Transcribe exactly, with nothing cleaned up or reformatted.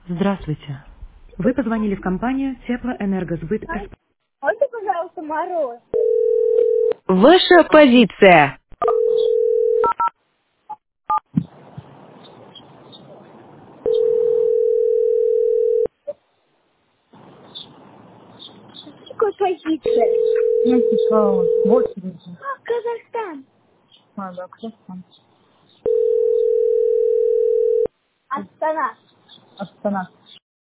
Здравствуйте. Вы позвонили в компанию Теплоэнергосбыт СП. Можно, пожалуйста, мороз? Ваша позиция. Какой позиция? Ну, типа, в очереди. А, Казахстан. А, да, кто там? Астана. Астана.